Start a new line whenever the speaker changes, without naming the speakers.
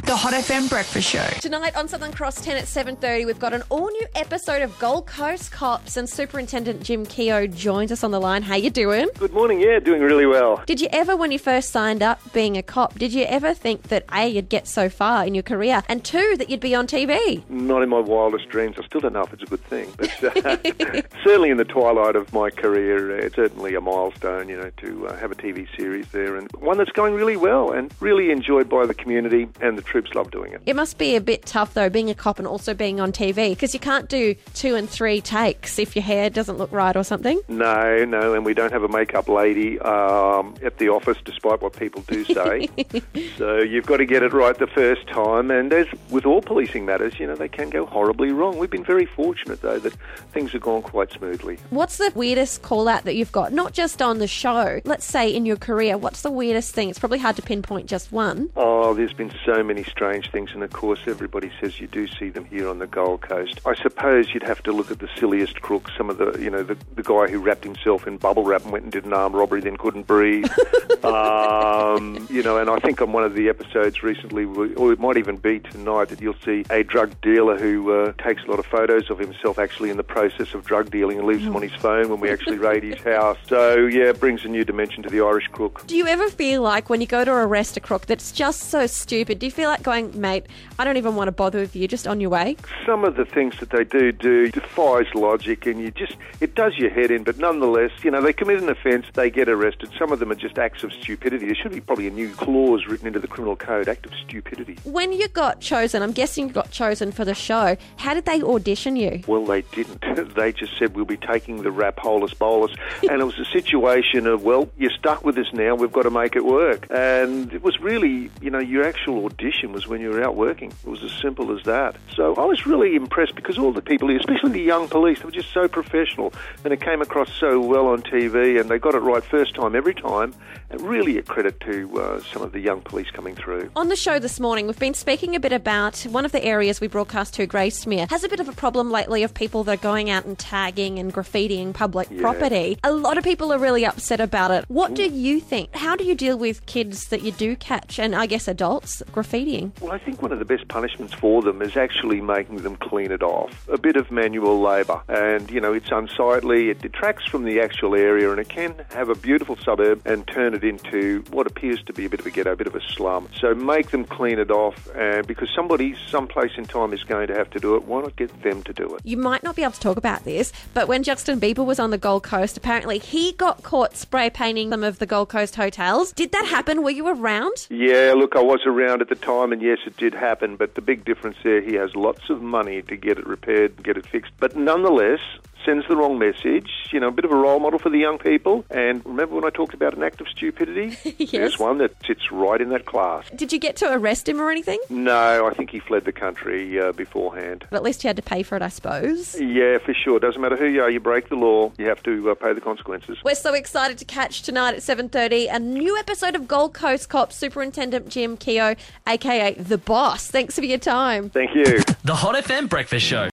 The Hot FM Breakfast Show.
Tonight on Southern Cross 10 at 7:30, we've got an all-new episode of Gold Coast Cops, and Superintendent Jim Keogh joins us on the line. How you doing?
Good morning. Yeah, doing really well.
Did you ever, when you first signed up being a cop, did you ever think that A, you'd get so far in your career, and two, that you'd be on TV?
Not in my wildest dreams. I still don't know if it's a good thing, but certainly in the twilight of my career, it's certainly a milestone, to have a TV series there, and one that's going really well and really enjoyed by the community, and the troops love doing it.
It must be a bit tough, though, being a cop and also being on TV, because you can't do 2 and 3 takes if your hair doesn't look right or something.
No, and we don't have a makeup lady at the office, despite what people do say. So you've got to get it right the first time, and as with all policing matters, they can go horribly wrong. We've been very fortunate, though, that things have gone quite smoothly.
What's the weirdest call-out that you've got, not just on the show, let's say in your career? What's the weirdest thing? It's probably hard to pinpoint just one.
Oh, there's been so many strange things, and of course everybody says you do see them here on the Gold Coast. I suppose you'd have to look at the silliest crooks, some of the guy who wrapped himself in bubble wrap and went and did an armed robbery, then couldn't breathe. And I think on one of the episodes recently, or it might even be tonight, that you'll see a drug dealer who takes a lot of photos of himself actually in the process of drug dealing and leaves them on his phone when we actually raid his house. So, yeah, it brings a new dimension to the Irish crook.
Do you ever feel like when you go to arrest a crook that's just so stupid, do you feel like going, mate, I don't even want to bother with you, just on your way?
Some of the things that they do defies logic, and it does your head in, but nonetheless, they commit an offence, they get arrested. Some of them are just acts of stupidity. There should be probably a new clause written into the criminal code, act of stupidity.
When you got chosen, I'm guessing you got chosen for the show, how did they audition you?
Well, they didn't. They just said, we'll be taking the rap holus bolus. And it was a situation of, well, you're stuck with us now, we've got to make it work. And it was really, your actual audition was when you were out working. It was as simple as that. So I was really impressed because all the people here, especially the young police, they were just so professional, and it came across so well on TV, and they got it right first time, every time, and really a credit to some of the young police coming through.
On the show this morning, we've been speaking a bit about one of the areas we broadcast to, Gracemere, has a bit of a problem lately of people that are going out and tagging and graffitiing public property. A lot of people are really upset about it. What do you think? How do you deal with kids that you do catch, and I guess adults, graffitiing?
Well, I think one of the best punishments for them is actually making them clean it off. A bit of manual labour. And, it's unsightly, it detracts from the actual area, and it can have a beautiful suburb and turn it into what appears to be a bit of a ghetto, a bit of a slum. So make them clean it off, and because somebody, someplace in time is going to have to do it, why not get them to do it?
You might not be able to talk about this, but when Justin Bieber was on the Gold Coast, apparently he got caught spray painting some of the Gold Coast hotels. Did that happen? Were you around?
Yeah, look, I was around at the time, and yes, it did happen, but the big difference there, he has lots of money to get it repaired and get it fixed. But nonetheless, sends the wrong message, a bit of a role model for the young people. And remember when I talked about an act of stupidity?
Yes.
There's one that sits right in that class.
Did you get to arrest him or anything?
No, I think he fled the country beforehand.
But at least you had to pay for it, I suppose.
Yeah, for sure. Doesn't matter who you are, you break the law, you have to pay the consequences.
We're so excited to catch tonight at 7:30 a new episode of Gold Coast Cops, Superintendent Jim Keogh, a.k.a. The Boss. Thanks for your time.
Thank you.
The Hot FM Breakfast Show.